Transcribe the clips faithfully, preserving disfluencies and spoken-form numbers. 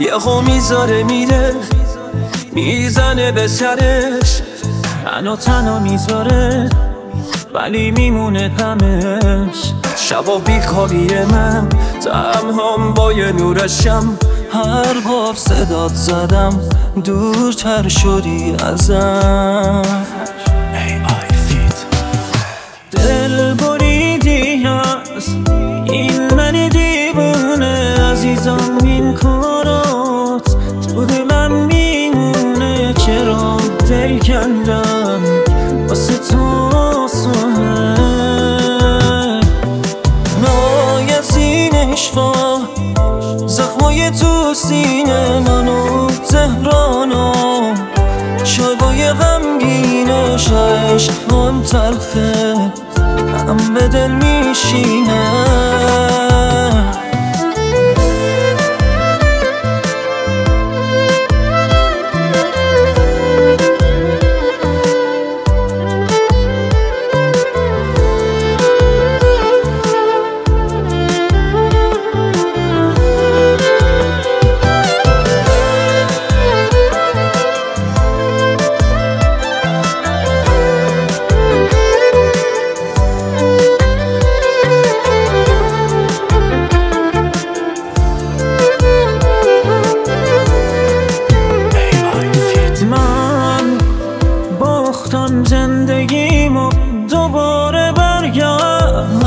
یهو میذاره میره میزنه به سرش، تنها تنها میذاره ولی میمونه غمش. شبا بیخوابی من تنهام با یه نورشم، هر بار صدات زدم دورتر شدی ازم. دل بریدی از این من دیوونه عزیزم، این کارات تو دلم میمونه. چرا دل کندم واسه تو آسونه، نای از این عشقا زخمای تو سینه منو تهرانو، شبای غمگینش عشقم تلخه هم به دل میشینه. زندگیمو دوباره برگرد،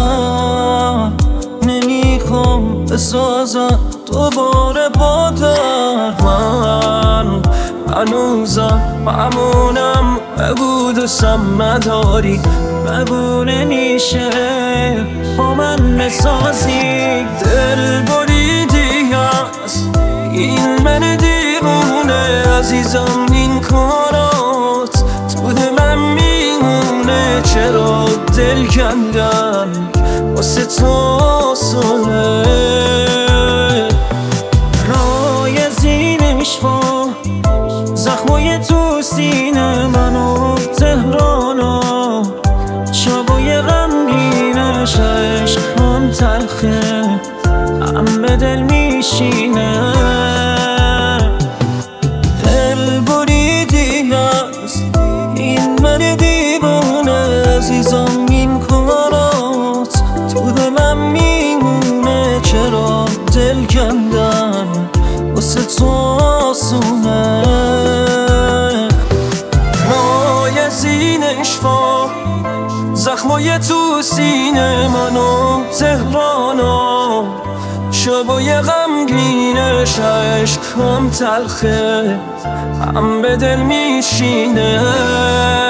نمیخوام بسازم دوباره با درد. من هنوزم ممنونم بگو دوستم نداری، بگو نمیشه با من بسازی. دل بریدی از این من دیوونه عزیزم، این کارات تو دلم میمونه. چرا دل کندم واسه تو آسونه، رای از این عشقا زخمای تو سینه منو تهرانو، شبای غمگینش عشقم تلخه هم به دل میشینه. دل بریدی از این من دیوونه عزیزم، این کارات تو دلم میمونه. چرا دل کندم واسه تو آسونه، رای از این عشقا زخمای تو سینه منو تهرانو، شبای غمگینش عشقم تلخه هم به دل میشینه.